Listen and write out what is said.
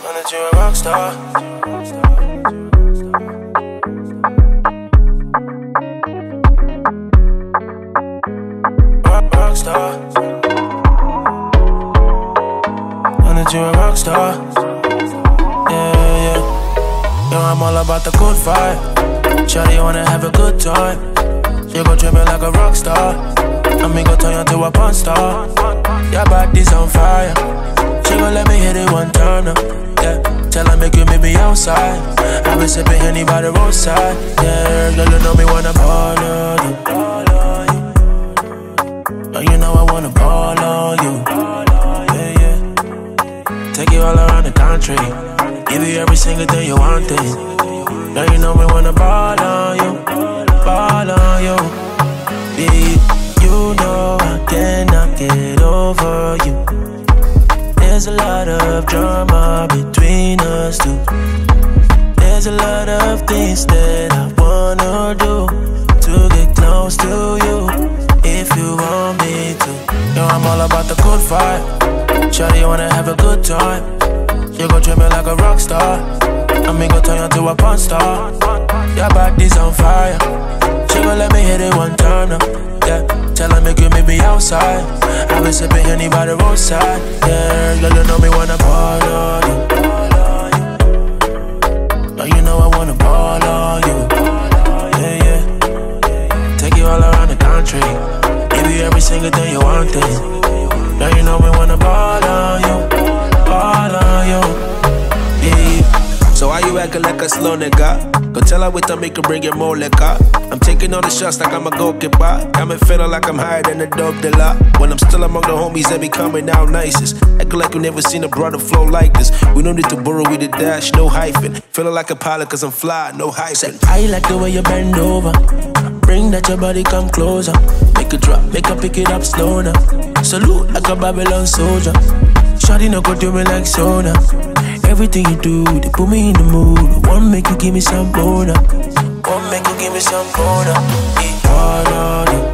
Know that you're a rock star. Rock star. Know that you're a rock star. Yeah, yeah. Yo, I'm all about the good vibe. Shawty, you wanna have a good time. You gon' treat me like a rock star. And me gon' turn you to a porn star. Your body's on fire. She gon' let me hit it one time now. Yeah, tell her make you meet me outside. I been sipping Henny by the roadside. Yeah, girl, you know me wanna ball on you. Oh, you know I wanna ball on you. Yeah, yeah. Take you all around the country. Give you every single thing you want it. Now you know me wanna ball on you. Ball on you. Yeah, you know I cannot get over you. There's a lot of drama between us two. There's a lot of things that I wanna do to get close to you, if you want me to. Yo, I'm all about the good vibe. Shawty, you wanna have a good time. You gon' treat me like a rock star. And me gon' turn you to a porn star. Your body's on fire. She gon' let me hit it one time now. Yeah, tell her make you meet me outside. I been sipping Henny by the roadside. Yeah, girl, you know me wanna ball on you. Oh, you know I wanna ball on you. Yeah, yeah. Take you all around the country. Give you every single thing you want it. Now you know me wanna ball on you. Ball on you. Yeah. So why you acting like a slow nigga? Go tell her with her, make her bring you more liquor. I'm taking all the shots like I'm a goalkeeper. Got me feeling like I'm higher than a dope dealer. When I'm still among the homies, they be coming out nicest. Acting like you never seen a brother flow like this. We don't need to borrow with the dash, no hyphen. Feeling like a pilot cause I'm fly, no hyphen. I like the way you bend over. Bring that your body come closer. Make it drop, make her pick it up slow now. Salute like a Babylon soldier. Shawty no go do me like soda. Everything you do, they put me in the mood. One make you give me some boner. One make you give me some boner. Ball on you.